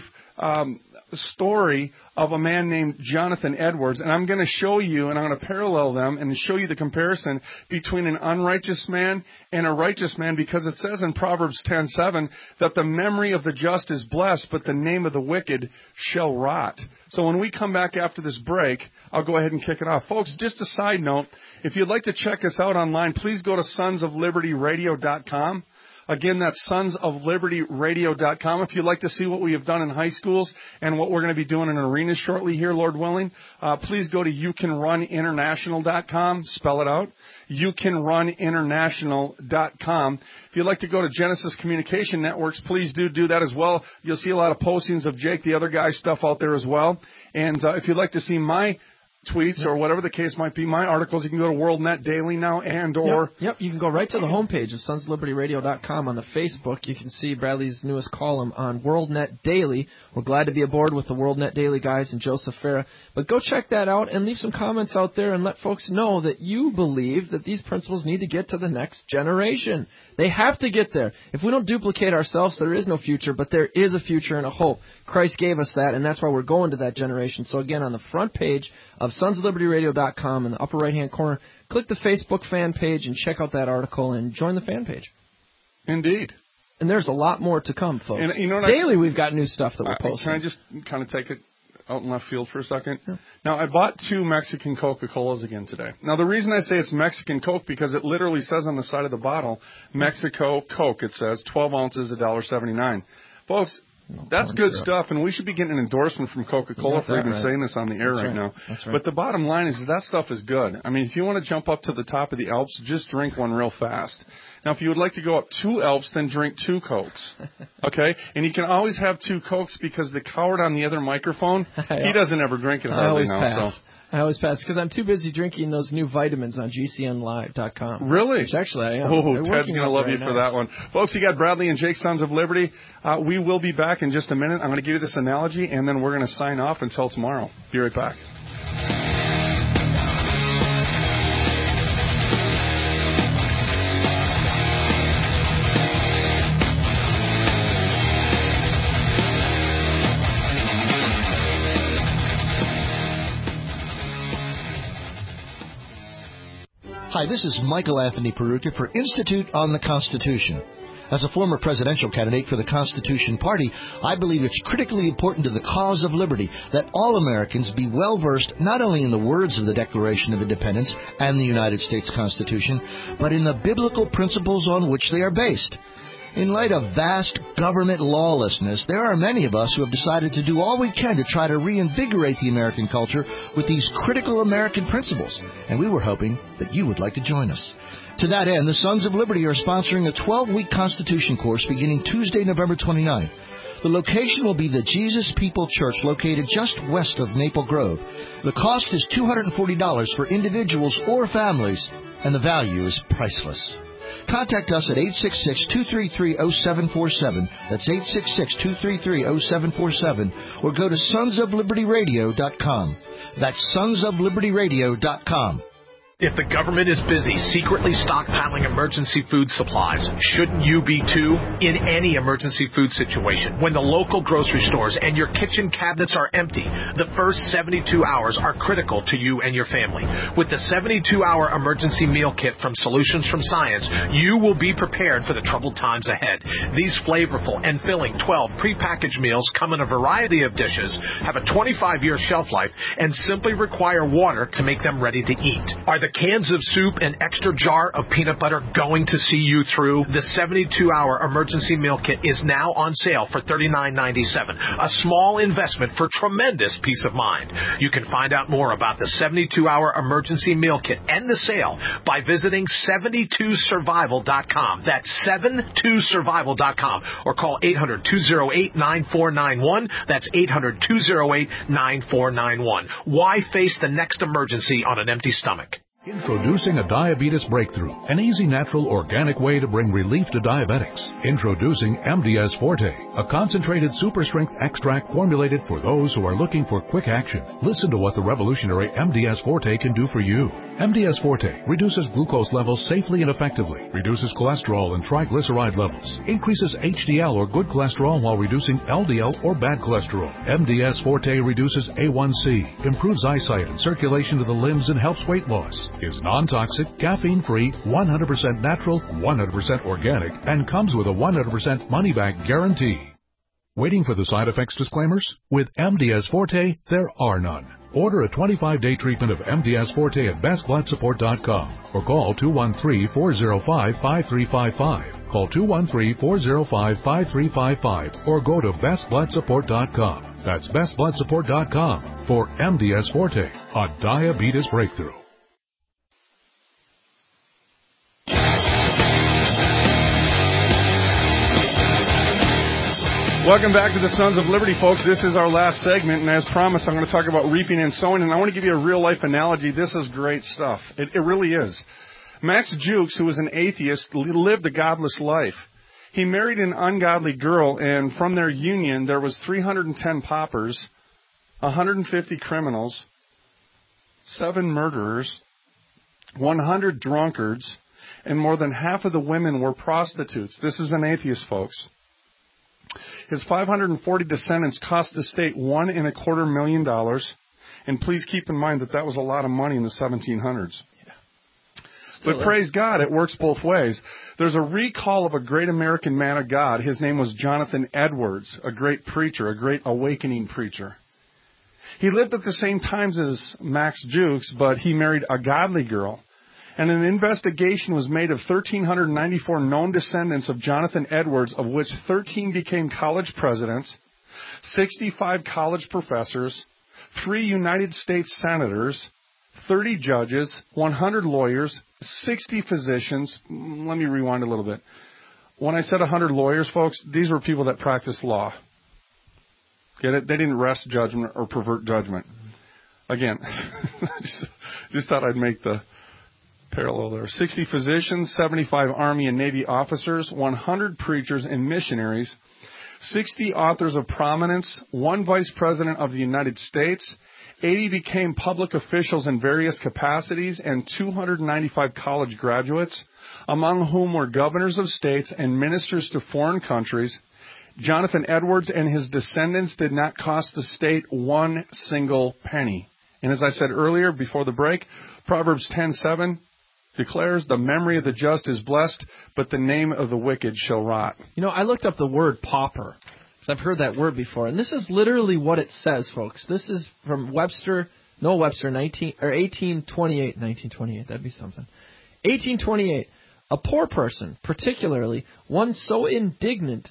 story of a man named Jonathan Edwards. And I'm going to show you, and I'm going to parallel them and show you the comparison between an unrighteous man and a righteous man, because it says in Proverbs 10:7 that the memory of the just is blessed, but the name of the wicked shall rot. So when we come back after this break, I'll go ahead and kick it off. Folks, just a side note, if you'd like to check us out online, please go to sonsoflibertyradio.com. Again, that's sonsoflibertyradio.com. If you'd like to see what we have done in high schools and what we're going to be doing in arenas shortly here, Lord willing, please go to youcanruninternational.com. Spell it out. youcanruninternational.com. If you'd like to go to Genesis Communication Networks, please do that as well. You'll see a lot of postings of Jake, the other guy's stuff out there as well. And if you'd like to see my tweets or whatever the case might be, my articles, you can go to WorldNet Daily now Yep, you can go right to the homepage of sonsoflibertyradio.com on the Facebook. You can see Bradley's newest column on WorldNet Daily. We're glad to be aboard with the WorldNet Daily guys and Joseph Farah. But go check that out and leave some comments out there and let folks know that you believe that these principles need to get to the next generation. They have to get there. If we don't duplicate ourselves, there is no future, but there is a future and a hope. Christ gave us that, and that's why we're going to that generation. So again, on the front page of sonsoflibertyradio.com in the upper right-hand corner, click the Facebook fan page and check out that article and join the fan page. Indeed. And there's a lot more to come, folks. And, you know, daily we've got new stuff that we're posting. Can I just kind of take it out in left field for a second? Yeah. Now, I bought 2 Mexican Coca-Colas again today. Now, the reason I say it's Mexican Coke, because it literally says on the side of the bottle, Mexico Coke. It says 12 ounces, $1.79. Folks, that's good stuff, and we should be getting an endorsement from Coca-Cola for even saying this on the air right now. That's right. But the bottom line is that stuff is good. I mean, if you want to jump up to the top of the Alps, just drink one real fast. Now, if you would like to go up 2 Alps, then drink 2 Cokes. Okay? And you can always have 2 Cokes because the coward on the other microphone, he doesn't ever drink it hardly now. I always pass because I'm too busy drinking those new vitamins on GCNlive.com. Really? Which actually I am. Oh, Ted's going to love you for that one. Folks, you got Bradley and Jake, Sons of Liberty. We will be back in just a minute. I'm going to give you this analogy, and then we're going to sign off until tomorrow. Be right back. Hi, this is Michael Anthony Peruka for Institute on the Constitution. As a former presidential candidate for the Constitution Party, I believe it's critically important to the cause of liberty that all Americans be well-versed not only in the words of the Declaration of Independence and the United States Constitution, but in the biblical principles on which they are based. In light of vast government lawlessness, there are many of us who have decided to do all we can to try to reinvigorate the American culture with these critical American principles, and we were hoping that you would like to join us. To that end, the Sons of Liberty are sponsoring a 12-week Constitution course beginning Tuesday, November 29th. The location will be the Jesus People Church located just west of Maple Grove. The cost is $240 for individuals or families, and the value is priceless. Contact us at 866-233-0747. That's 866-233-0747. Or go to sonsoflibertyradio.com. That's sonsoflibertyradio.com. If the government is busy secretly stockpiling emergency food supplies, shouldn't you be too? In any emergency food situation, when the local grocery stores and your kitchen cabinets are empty, the first 72 hours are critical to you and your family. With the 72-hour emergency meal kit from Solutions from Science, you will be prepared for the troubled times ahead. These flavorful and filling 12 prepackaged meals come in a variety of dishes, have a 25-year shelf life, and simply require water to make them ready to eat. Are the cans of soup and extra jar of peanut butter going to see you through? The 72-hour emergency meal kit is now on sale for $39.97, a small investment for tremendous peace of mind. You can find out more about the 72-hour emergency meal kit and the sale by visiting 72survival.com. That's 72survival.com, or call 800-208-9491. That's 800-208-9491. Why face the next emergency on an empty stomach? Introducing a diabetes breakthrough, an easy, natural, organic way to bring relief to diabetics. Introducing MDS Forte, a concentrated super-strength extract formulated for those who are looking for quick action. Listen to what the revolutionary MDS Forte can do for you. MDS Forte reduces glucose levels safely and effectively, reduces cholesterol and triglyceride levels, increases HDL or good cholesterol while reducing LDL or bad cholesterol. MDS Forte reduces A1C, improves eyesight and circulation to the limbs, and helps weight loss. Is non-toxic, caffeine-free, 100% natural, 100% organic, and comes with a 100% money-back guarantee. Waiting for the side effects disclaimers? With MDS Forte, there are none. Order a 25-day treatment of MDS Forte at bestbloodsupport.com or call 213-405-5355. Call 213-405-5355 or go to bestbloodsupport.com. That's bestbloodsupport.com for MDS Forte, a diabetes breakthrough. Welcome back to the Sons of Liberty, folks. This is our last segment, and as promised, I'm going to talk about reaping and sowing, and I want to give you a real-life analogy. This is great stuff. It really is. Max Jukes, who was an atheist, lived a godless life. He married an ungodly girl, and from their union, there was 310 paupers, 150 criminals, 7 murderers, 100 drunkards, and more than half of the women were prostitutes. This is an atheist, folks. His 540 descendants cost the state $1.25 million, and please keep in mind that was a lot of money in the 1700s. But praise God, it works both ways. There's a recall of a great American man of God. His name was Jonathan Edwards, a great preacher, a great awakening preacher. He lived at the same times as Max Jukes, but he married a godly girl. And an investigation was made of 1,394 known descendants of Jonathan Edwards, of which 13 became college presidents, 65 college professors, 3 United States senators, 30 judges, 100 lawyers, 60 physicians. Let me rewind a little bit. When I said 100 lawyers, folks, these were people that practiced law. Get it? They didn't wrest judgment or pervert judgment. Again, just thought I'd make the parallel there. 60 physicians, 75 Army and Navy officers, 100 preachers and missionaries, 60 authors of prominence, 1 vice president of the United States, 80 became public officials in various capacities, and 295 college graduates, among whom were governors of states and ministers to foreign countries. Jonathan Edwards and his descendants did not cost the state one single penny. And as I said earlier, before the break, Proverbs 10:7, declares, the memory of the just is blessed, but the name of the wicked shall rot. You know, I looked up the word pauper, because I've heard that word before, and this is literally what it says, folks. This is from Webster, 1828, that'd be something. 1828, a poor person, particularly one so indignant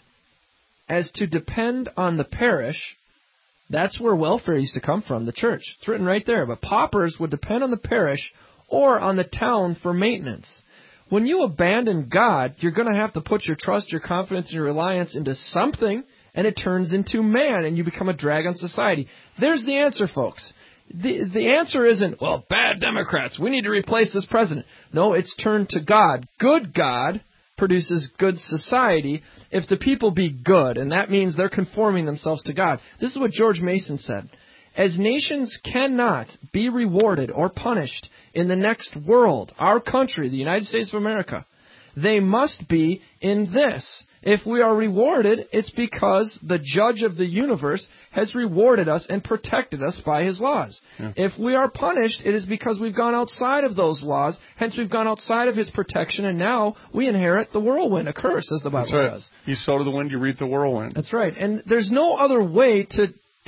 as to depend on the parish. That's where welfare used to come from, the church. It's written right there. But paupers would depend on the parish or on the town for maintenance. When you abandon God, you're going to have to put your trust, your confidence, and your reliance into something, and it turns into man, and you become a drag on society. There's the answer, folks. The answer isn't, well, bad Democrats, we need to replace this president. No, it's turned to God. Good God produces good society if the people be good, and that means they're conforming themselves to God. This is what George Mason said. As nations cannot be rewarded or punished in the next world, our country, the United States of America, they must be in this. If we are rewarded, it's because the judge of the universe has rewarded us and protected us by his laws. Yeah. If we are punished, it is because we've gone outside of those laws, hence we've gone outside of his protection, and now we inherit the whirlwind, a curse, as the Bible says. You sow to the wind, you reap the whirlwind. That's right. And there's no other way to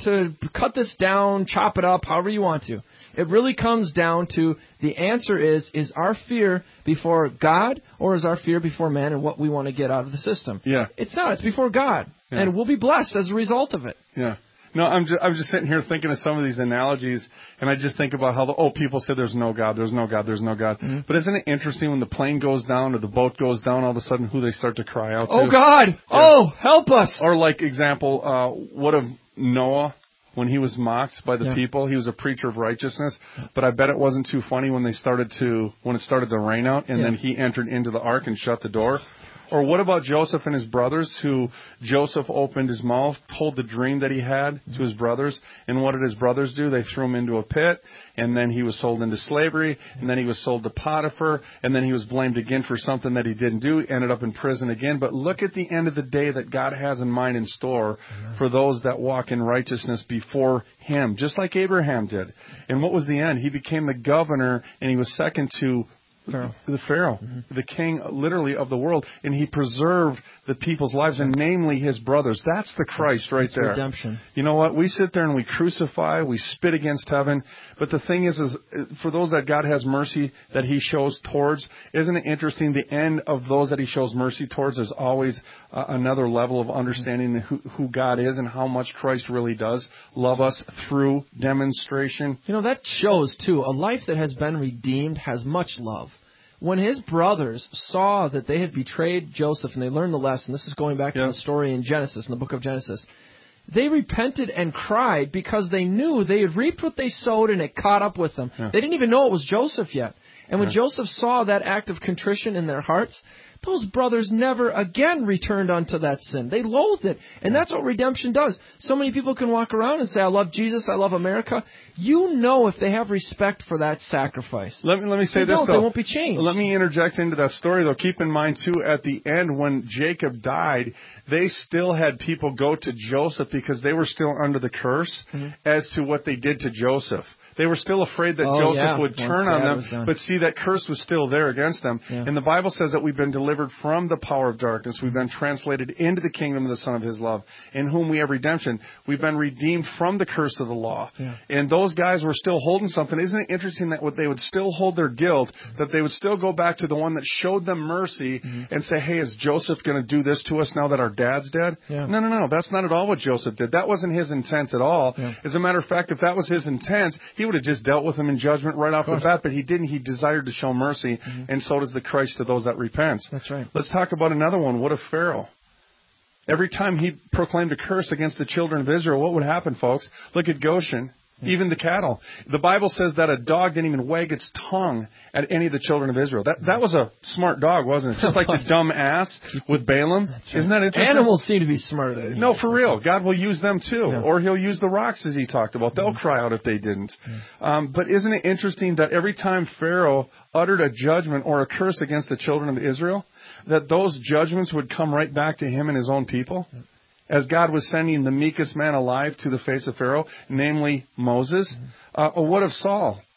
cut this down, chop it up, however you want to. It really comes down to the answer is our fear before God or is our fear before man and what we want to get out of the system? Yeah. It's not. It's before God. Yeah. And we'll be blessed as a result of it. Yeah. No, I'm just sitting here thinking of some of these analogies, and I just think about how people say there's no God, there's no God, there's no God. Mm-hmm. But isn't it interesting when the plane goes down or the boat goes down, all of a sudden who they start to cry out to? Oh, God! Yeah. Oh, help us! Or like example, what of Noah? When he was mocked by the people, he was a preacher of righteousness. But I bet it wasn't too funny when it started to rain out, and then he entered into the ark and shut the door. Or what about Joseph and his brothers, who Joseph opened his mouth, told the dream that he had to his brothers, and what did his brothers do? They threw him into a pit, and then he was sold into slavery, and then he was sold to Potiphar, and then he was blamed again for something that he didn't do, ended up in prison again. But look at the end of the day that God has in mind in store for those that walk in righteousness before him, just like Abraham did. And what was the end? He became the governor, and he was second to the Pharaoh, the king literally of the world, and he preserved the people's lives, and namely his brothers. That's the Christ right there. Redemption. You know what? We sit there and we crucify, we spit against heaven, but the thing is for those that God has mercy that he shows towards, isn't it interesting? The end of those that he shows mercy towards is always another level of understanding who God is and how much Christ really does love us through demonstration. You know, that shows, too, a life that has been redeemed has much love. When his brothers saw that they had betrayed Joseph and they learned the lesson, this is going back to the story in Genesis, in the book of Genesis, they repented and cried because they knew they had reaped what they sowed and it caught up with them. Yeah. They didn't even know it was Joseph yet. And when Joseph saw that act of contrition in their hearts, those brothers never again returned unto that sin. They loathed it. And that's what redemption does. So many people can walk around and say, I love Jesus, I love America. You know if they have respect for that sacrifice. Let me say this, though. They won't be changed. Let me interject into that story, though. Keep in mind, too, at the end when Jacob died, they still had people go to Joseph because they were still under the curse as to what they did to Joseph. They were still afraid that Joseph would turn on them, but see, that curse was still there against them. Yeah. And the Bible says that we've been delivered from the power of darkness. We've been translated into the kingdom of the Son of his love, in whom we have redemption. We've been redeemed from the curse of the law. Yeah. And those guys were still holding something. Isn't it interesting that they would still hold their guilt, that they would still go back to the one that showed them mercy and say, hey, is Joseph going to do this to us now that our dad's dead? Yeah. No. That's not at all what Joseph did. That wasn't his intent at all. Yeah. As a matter of fact, if that was his intent, he would have just dealt with them in judgment right off the bat, but he didn't. He desired to show mercy, and so does the Christ to those that repent. That's right. Let's talk about another one. What of Pharaoh? Every time he proclaimed a curse against the children of Israel, what would happen, folks? Look at Goshen. Even the cattle. The Bible says that a dog didn't even wag its tongue at any of the children of Israel. That was a smart dog, wasn't it? Just like the dumb ass with Balaam. Right. Isn't that interesting? Animals seem to be smarter than No, for real. God will use them too. Yeah. Or he'll use the rocks as he talked about. They'll cry out if they didn't. But isn't it interesting that every time Pharaoh uttered a judgment or a curse against the children of Israel, that those judgments would come right back to him and his own people? As God was sending the meekest man alive to the face of Pharaoh, namely Moses. Or what of Saul?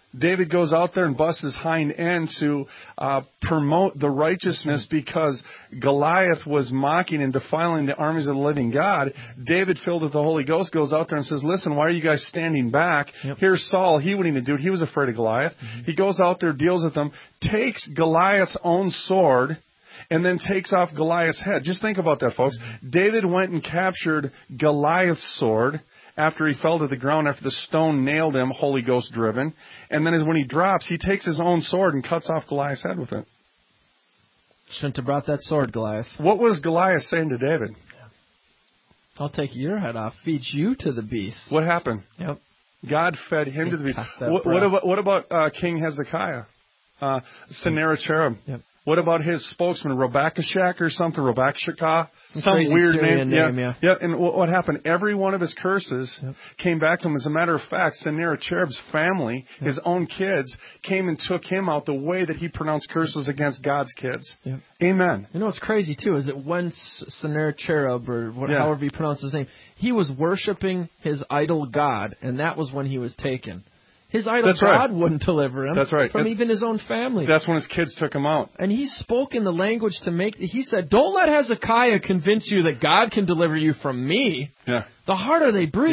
David goes out there and busts his hind end to promote the righteousness because Goliath was mocking and defiling the armies of the living God. David, filled with the Holy Ghost, goes out there and says, listen, why are you guys standing back? Here's Saul. He wouldn't even do it. He was afraid of Goliath. He goes out there, deals with them, takes Goliath's own sword, and then takes off Goliath's head. Just think about that, folks. David went and captured Goliath's sword after he fell to the ground, after the stone nailed him, Holy Ghost driven. And then when he drops, he takes his own sword and cuts off Goliath's head with it. Shouldn't have brought that sword, Goliath. What was Goliath saying to David? I'll take your head off, feed you to the beast. What happened? Yep. God fed him to the beast. What about King Hezekiah? Sennacherib. Yep. What about his spokesman, Rabakashak or something? Rabakashakah? Some weird Syrian name. Yeah. And what happened? Every one of his curses came back to him. As a matter of fact, Sennacherib's family, his own kids, came and took him out the way that he pronounced curses against God's kids. Yep. Amen. You know what's crazy, too, is that when Sennacherib, or however you pronounce his name, he was worshiping his idol God, and that was when he was taken. His idol God wouldn't deliver him from even his own family. That's when his kids took him out. And he spoke in the language to make... He said, don't let Hezekiah convince you that God can deliver you from me. Yeah. The harder they breathe,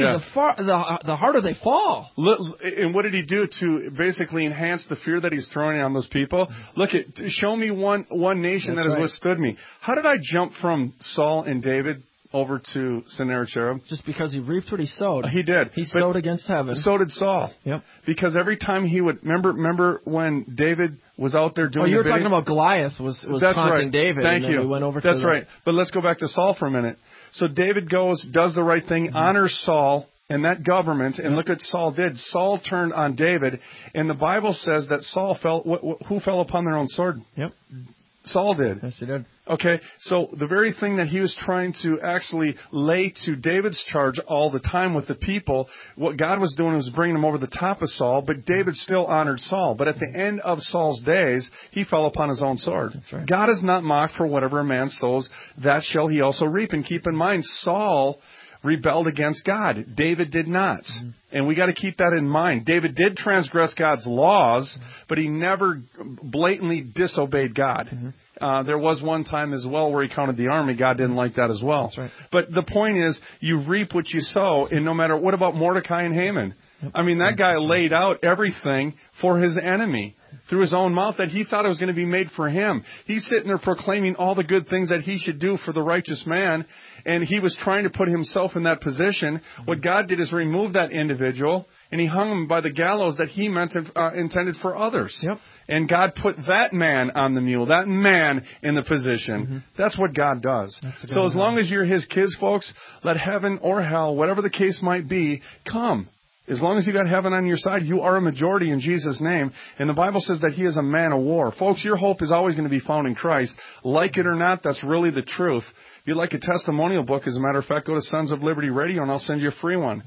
the harder they fall. And what did he do to basically enhance the fear that he's throwing on those people? Show me one nation that has withstood me. How did I jump from Saul and David over to Sennacherib? Just because he reaped what he sowed. He did. He sowed against heaven. So did Saul. Yep. Because every time he would... Remember when David was out there doing you were talking about Goliath was taunting David. Thank you. We went over That's right. But let's go back to Saul for a minute. So David goes, does the right thing, honors Saul and that government, and look what Saul did. Saul turned on David, and the Bible says that Saul who fell upon their own sword? Yep. Saul did. Yes, he did. Okay, so the very thing that he was trying to actually lay to David's charge all the time with the people, what God was doing was bringing him over the top of Saul, but David still honored Saul. But at the end of Saul's days, he fell upon his own sword. That's right. God is not mocked, for whatever a man sows, that shall he also reap. And keep in mind, Saul rebelled against God. David did not. Mm-hmm. And we got to keep that in mind. David did transgress God's laws, but he never blatantly disobeyed God. Mm-hmm. There was one time as well where he counted the army. God didn't like that as well. That's right. But the point is, you reap what you sow, and no matter... What about Mordecai and Haman? Yep. I mean, that guy laid out everything for his enemy through his own mouth that he thought it was going to be made for him. He's sitting there proclaiming all the good things that he should do for the righteous man, and he was trying to put himself in that position. What God did is remove that individual, and he hung him by the gallows that he intended for others. Yep. And God put that man on the mule, that man in the position. Mm-hmm. That's what God does. So as long as you're his kids, folks, let heaven or hell, whatever the case might be, come. As long as you got heaven on your side, you are a majority in Jesus' name. And the Bible says that he is a man of war. Folks, your hope is always going to be found in Christ. Like it or not, that's really the truth. If you'd like a testimonial book, as a matter of fact, go to Sons of Liberty Radio and I'll send you a free one.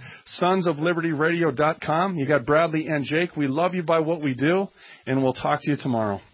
SonsofLibertyRadio.com. You got Bradley and Jake. We love you by what we do, and we'll talk to you tomorrow.